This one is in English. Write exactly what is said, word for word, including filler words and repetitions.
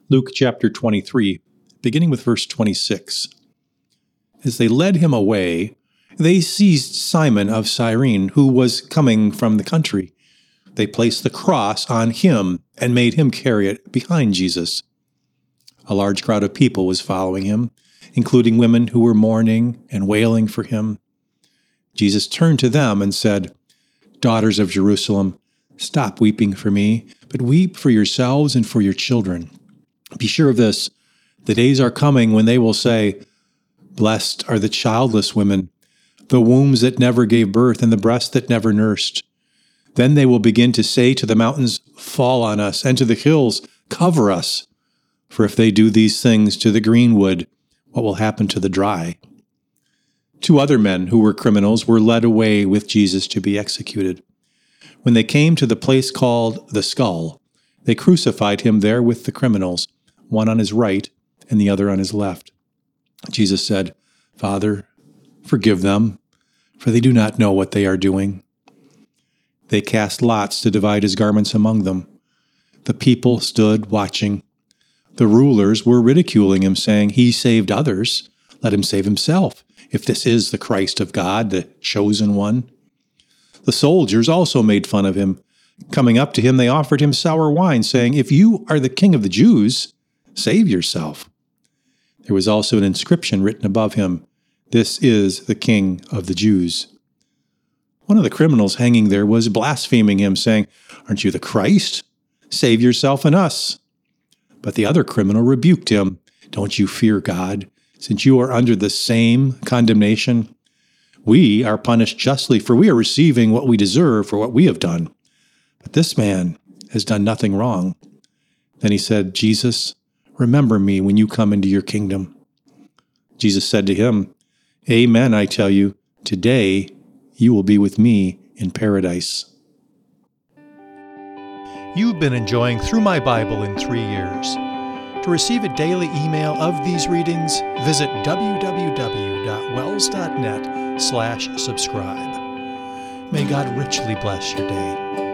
Luke chapter twenty-three, beginning with verse twenty-six. As they led him away, they seized Simon of Cyrene, who was coming from the country. They placed the cross on him and made him carry it behind Jesus. A large crowd of people was following him, including women who were mourning and wailing for him. Jesus turned to them and said, "Daughters of Jerusalem, stop weeping for me, but weep for yourselves and for your children. Be sure of this, the days are coming when they will say, 'Blessed are the childless women, the wombs that never gave birth, and the breasts that never nursed.' Then they will begin to say to the mountains, 'Fall on us,' and to the hills, 'Cover us.' For if they do these things to the green wood, what will happen to the dry?" Two other men who were criminals were led away with Jesus to be executed. When they came to the place called the Skull, they crucified him there with the criminals, one on his right and the other on his left. Jesus said, "Father, forgive them, for they do not know what they are doing." They cast lots to divide his garments among them. The people stood watching. The rulers were ridiculing him, saying, "He saved others. Let him save himself, if this is the Christ of God, the chosen one." The soldiers also made fun of him. Coming up to him, they offered him sour wine, saying, "If you are the king of the Jews, save yourself." There was also an inscription written above him, "This is the King of the Jews." One of the criminals hanging there was blaspheming him, saying, "Aren't you the Christ? Save yourself and us." But the other criminal rebuked him, "Don't you fear God, since you are under the same condemnation? We are punished justly, for we are receiving what we deserve for what we have done. But this man has done nothing wrong." Then he said, "Jesus, remember me when you come into your kingdom." Jesus said to him, "Amen, I tell you, today you will be with me in paradise." You've been enjoying Through My Bible in Three Years. To receive a daily email of these readings, visit w w w dot wells dot net slash subscribe. May God richly bless your day.